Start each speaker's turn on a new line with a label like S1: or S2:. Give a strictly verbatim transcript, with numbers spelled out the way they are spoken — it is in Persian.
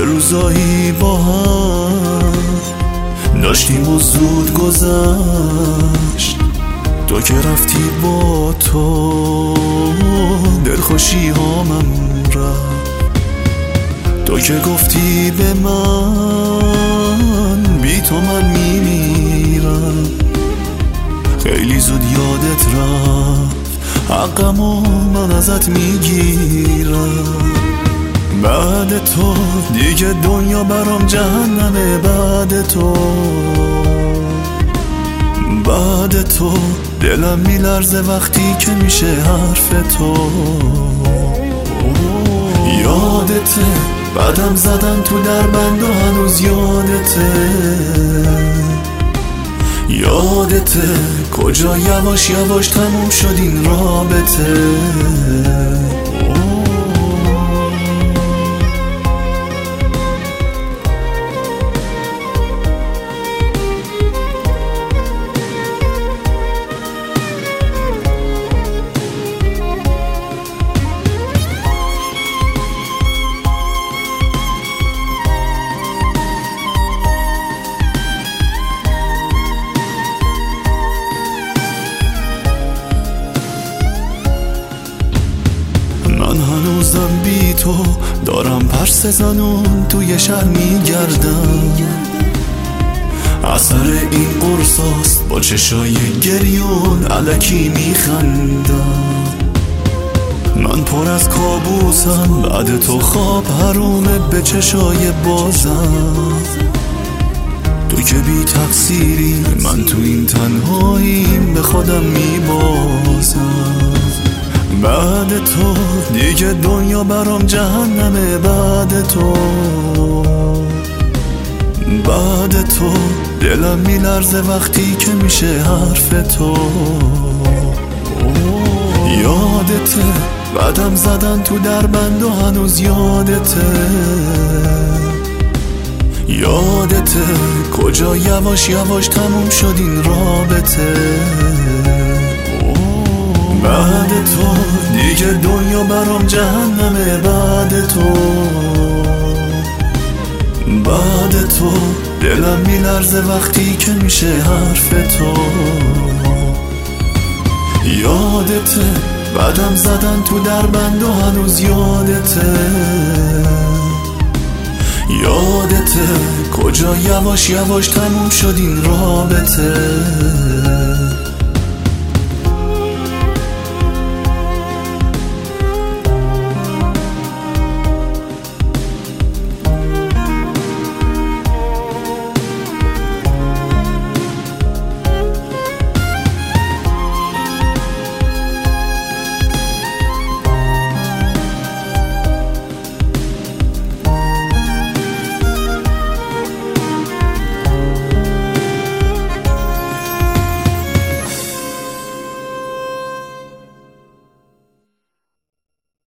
S1: روزایی با هم داشتیم و زود گذشت. تو که رفتی با تو دلخوشی هامم رفت. تو که گفتی به من بی تو من میمیرم، خیلی زود یادت رفت، حقمو من ازت میگیرم. بعد تو دیگه دنیا برام جهنمه، بعد تو بعد تو دلم میلرزه وقتی که میشه حرف تو. یادته بعدم زدن تو دربند و هنوز یادته. یادته کجا یواش یواش تموم شد این رابطه. من هنوزم بی تو دارم پرس زنون توی شهر میگردم. اثر این قرصاست با چشای گریون الکی میخندم. من پر از کابوسم بعد تو خواب حرومه به چشای بازم. تو که بی تقصیری من تو این تنهاییم به خودم میبازم. بعد تو دیگه دنیا برام جهنمه، بعد تو بعد تو دلم میلرزه وقتی که میشه حرف تو. یادته بعدم زدن تو دربند و هنوز یادته. یادته کجا یواش یواش تموم شد این رابطه. بعد تو دیگه دنیا برام جهنمه، بعد تو بعد تو دلم میلرزه وقتی که میشه حرف تو. یادته بعدم زدن تو دربند و هنوز یادته. یادته کجا یواش یواش تموم شد این رابطه.